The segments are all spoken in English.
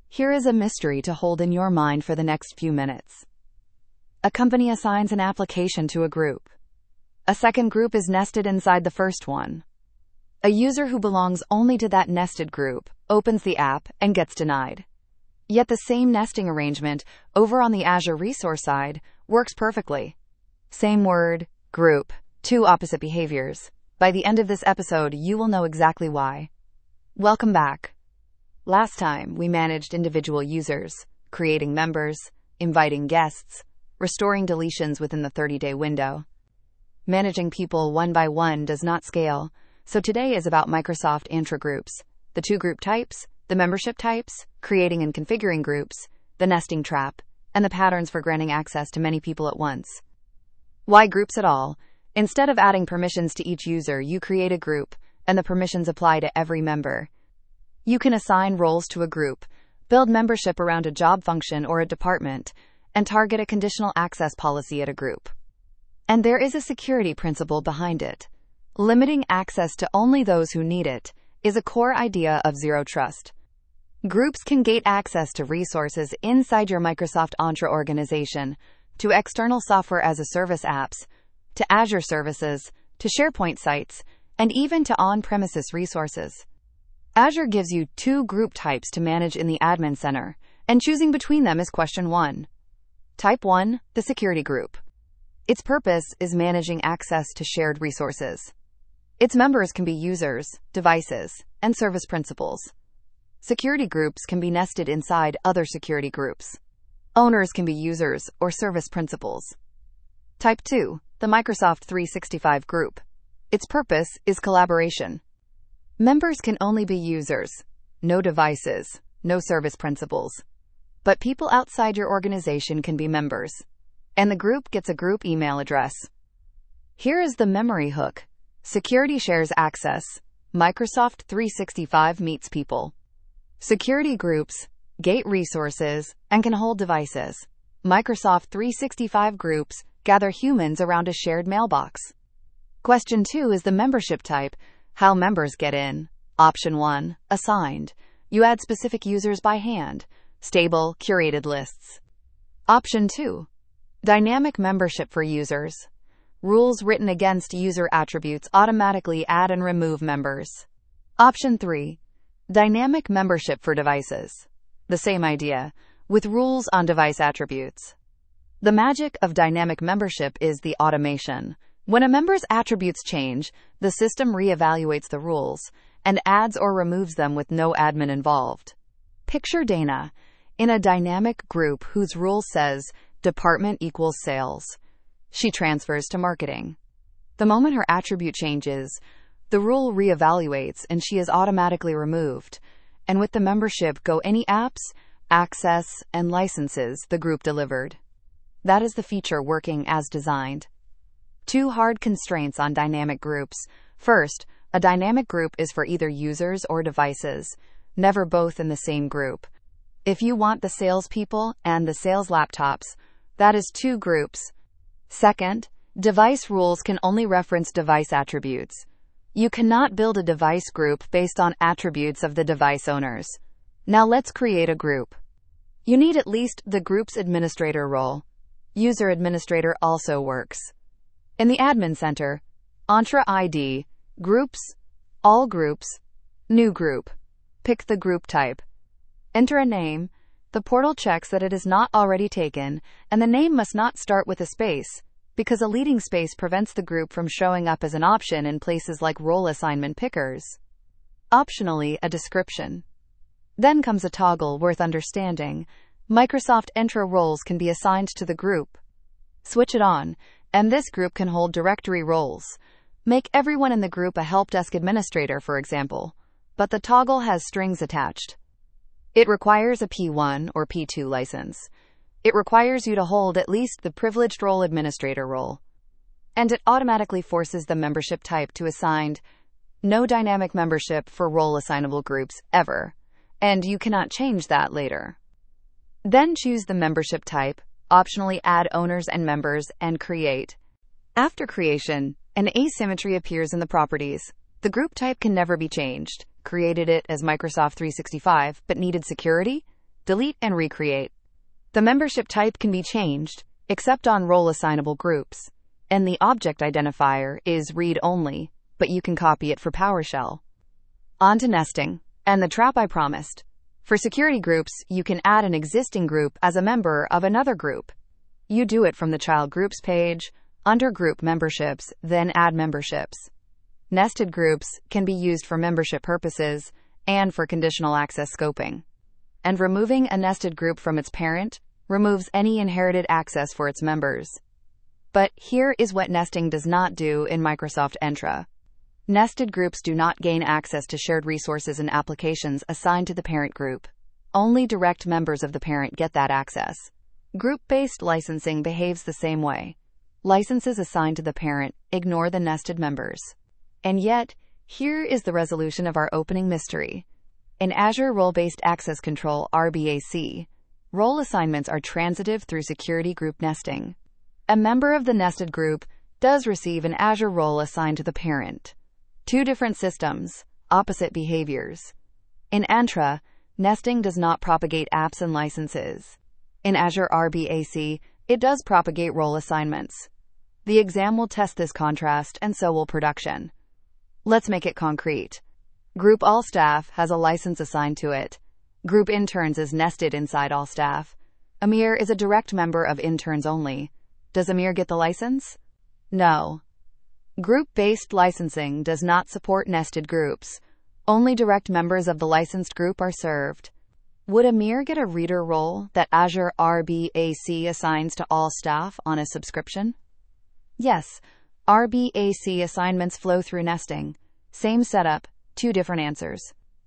Here is a mystery to hold in your mind for the next few minutes. A company assigns an application to a group. A second group is nested inside the first one. A user who belongs only to that nested group opens the app and gets denied. Yet the same nesting arrangement over on the Azure resource side works perfectly. Same word, group, two opposite behaviors. By the end of this episode, you will know exactly why. Welcome back. Last time, we managed individual users, creating members, inviting guests, restoring deletions within the 30-day window. Managing people one by one does not scale, so today is about Microsoft Entra groups, the two group types, the membership types, creating and configuring groups, the nesting trap, and the patterns for granting access to many people at once. Why groups at all? Instead of adding permissions to each user, you create a group, and the permissions apply to every member. You can assign roles to a group, build membership around a job function or a department, and target a conditional access policy at a group. And there is a security principle behind it. Limiting access to only those who need it is a core idea of Zero Trust. Groups can gate access to resources inside your Microsoft Entra organization, to external software as a service apps, to Azure services, to SharePoint sites, and even to on-premises resources. Azure gives you two group types to manage in the Admin Center, and choosing between them is question 1. Type 1, the security group. Its purpose is managing access to shared resources. Its members can be users, devices, and service principals. Security groups can be nested inside other security groups. Owners can be users or service principals. Type 2, the Microsoft 365 group. Its purpose is collaboration. Members can only be users, no devices, no service principals. But people outside your organization can be members. And the group gets a group email address. Here is the memory hook. Security shares access. Microsoft 365 meets people. Security groups gate resources and can hold devices. Microsoft 365 groups gather humans around a shared mailbox. Question 2 is the membership type. How members get in. Option 1, assigned. You add specific users by hand. Stable, curated lists. Option 2, dynamic membership for users. Rules written against user attributes automatically add and remove members. Option 3, dynamic membership for devices. The same idea, with rules on device attributes. The magic of dynamic membership is the automation. When a member's attributes change, the system reevaluates the rules and adds or removes them with no admin involved. Picture Dana in a dynamic group whose rule says department equals sales. She transfers to marketing. The moment her attribute changes, the rule reevaluates and she is automatically removed. And with the membership go any apps, access, and licenses the group delivered. That is the feature working as designed. 2 hard constraints on dynamic groups. First, a dynamic group is for either users or devices, never both in the same group. If you want the salespeople and the sales laptops, that is 2 groups. Second, device rules can only reference device attributes. You cannot build a device group based on attributes of the device owners. Now let's create a group. You need at least the group's administrator role. User administrator also works. In the Admin Center, Entra ID, Groups, All Groups, New Group. Pick the group type. Enter a name. The portal checks that it is not already taken, and the name must not start with a space, because a leading space prevents the group from showing up as an option in places like role assignment pickers. Optionally, a description. Then comes a toggle worth understanding. Microsoft Entra roles can be assigned to the group. Switch it on, and this group can hold directory roles. Make everyone in the group a help desk administrator, for example, but the toggle has strings attached. It requires a P1 or P2 license. It requires you to hold at least the privileged role administrator role. And it automatically forces the membership type to assigned. No dynamic membership for role assignable groups ever. And you cannot change that later. Then choose the membership type, optionally add owners and members, and create. After creation, an asymmetry appears in the properties. The group type can never be changed. Created it as Microsoft 365, but needed security? delete and recreate. The membership type can be changed, except on role-assignable groups, and the object identifier is read-only, but you can copy it for PowerShell. On to nesting, and the trap I promised. For security groups, you can add an existing group as a member of another group. You do it from the Child Groups page, under Group Memberships, then Add Memberships. Nested groups can be used for membership purposes and for conditional access scoping. And removing a nested group from its parent removes any inherited access for its members. But here is what nesting does not do in Microsoft Entra. Nested groups do not gain access to shared resources and applications assigned to the parent group. Only direct members of the parent get that access. Group-based licensing behaves the same way. Licenses assigned to the parent ignore the nested members. And yet, here is the resolution of our opening mystery. In Azure Role-Based Access Control (RBAC), role assignments are transitive through security group nesting. A member of the nested group does receive an Azure role assigned to the parent. Two different systems, opposite behaviors. In Entra, nesting does not propagate apps and licenses. In Azure RBAC, it does propagate role assignments. The exam will test this contrast, and so will production. Let's make it concrete. Group All Staff has a license assigned to it. Group Interns is nested inside All Staff. Amir is a direct member of Interns only. Does Amir get the license? No. Group-based licensing does not support nested groups. Only direct members of the licensed group are served. Would Amir get a reader role that Azure RBAC assigns to all staff on a subscription? Yes. RBAC assignments flow through nesting. Same setup, two different answers.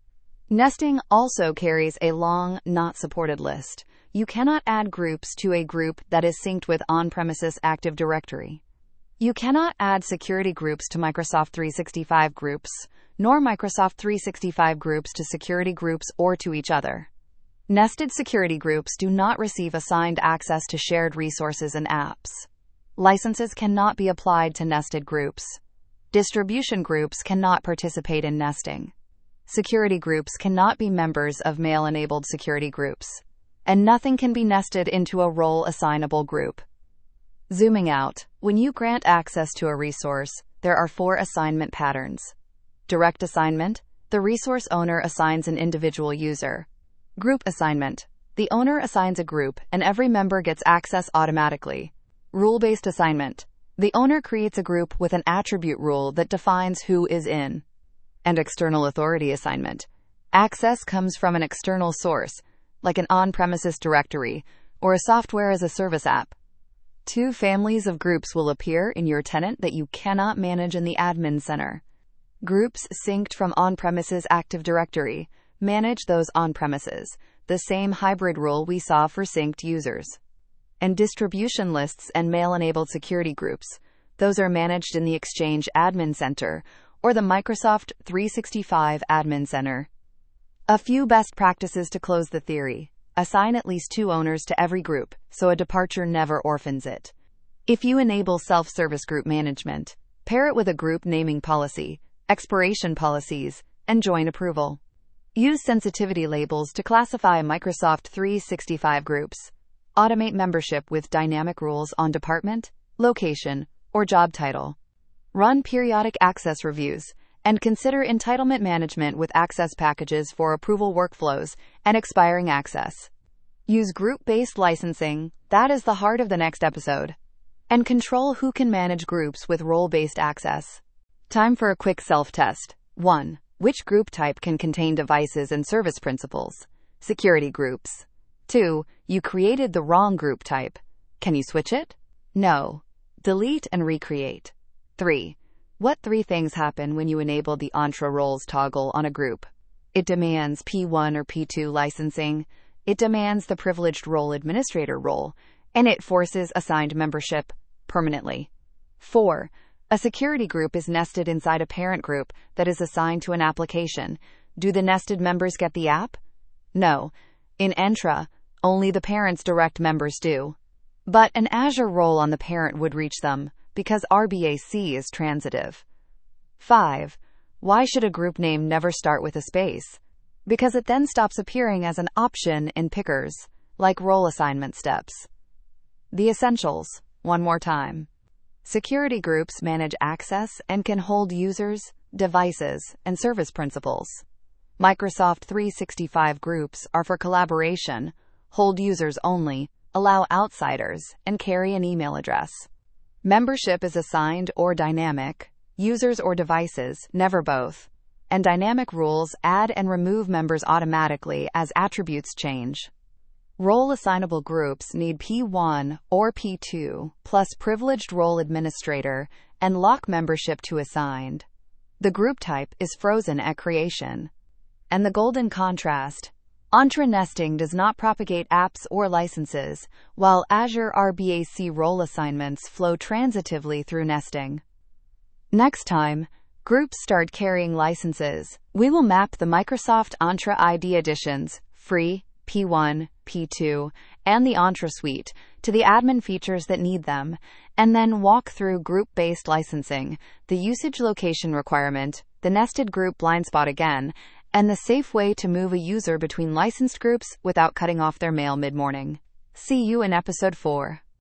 Nesting also carries a long, not supported list. You cannot add groups to a group that is synced with on-premises Active Directory. You cannot add security groups to Microsoft 365 groups, nor Microsoft 365 groups to security groups or to each other. Nested security groups do not receive assigned access to shared resources and apps. Licenses cannot be applied to nested groups. Distribution groups cannot participate in nesting. Security groups cannot be members of mail-enabled security groups. And nothing can be nested into a role-assignable group. Zooming out, when you grant access to a resource, there are 4 assignment patterns. Direct assignment, the resource owner assigns an individual user. Group assignment, the owner assigns a group and every member gets access automatically. Rule-based assignment, the owner creates a group with an attribute rule that defines who is in. And external authority assignment, access comes from an external source, like an on-premises directory or a software-as-a-service app. 2 families of groups will appear in your tenant that you cannot manage in the admin center. Groups synced from on-premises Active Directory manage those on-premises, the same hybrid rule we saw for synced users. And distribution lists and mail-enabled security groups, those are managed in the Exchange Admin Center or the Microsoft 365 Admin Center. A few best practices to close the theory. Assign at least 2 owners to every group, so a departure never orphans it. If you enable self-service group management, pair it with a group naming policy, expiration policies, and join approval. Use sensitivity labels to classify Microsoft 365 groups. Automate membership with dynamic rules on department, location, or job title. Run periodic access reviews, and consider entitlement management with access packages for approval workflows and expiring access. Use group-based licensing, that is the heart of the next episode. And control who can manage groups with role-based access. Time for a quick self-test. 1. Which group type can contain devices and service principals? Security groups. 2. You created the wrong group type. Can you switch it? No. Delete and recreate. 3. What 3 things happen when you enable the Entra roles toggle on a group? It demands P1 or P2 licensing, it demands the privileged role administrator role, and it forces assigned membership permanently. 4. A security group is nested inside a parent group that is assigned to an application. Do the nested members get the app? No. In Entra, only the parent's direct members do. But an Azure role on the parent would reach them, because RBAC is transitive. 5. Why should a group name never start with a space? because it then stops appearing as an option in pickers, like role assignment steps. The essentials, one more time. Security groups manage access and can hold users, devices, and service principals. Microsoft 365 groups are for collaboration, hold users only, allow outsiders, and carry an email address. Membership is assigned or dynamic, users or devices, never both. And dynamic rules add and remove members automatically as attributes change. Role assignable groups need P1 or P2 plus privileged role administrator and lock membership to assigned. The group type is frozen at creation. And the golden contrast. Entra nesting does not propagate apps or licenses, while Azure RBAC role assignments flow transitively through nesting. Next time, groups start carrying licenses, we will map the Microsoft Entra ID editions, free, P1, P2, and the Entra suite, to the admin features that need them, and then walk through group-based licensing, the usage location requirement, the nested group blind spot again, and the safe way to move a user between licensed groups without cutting off their mail mid-morning. See you in episode 4.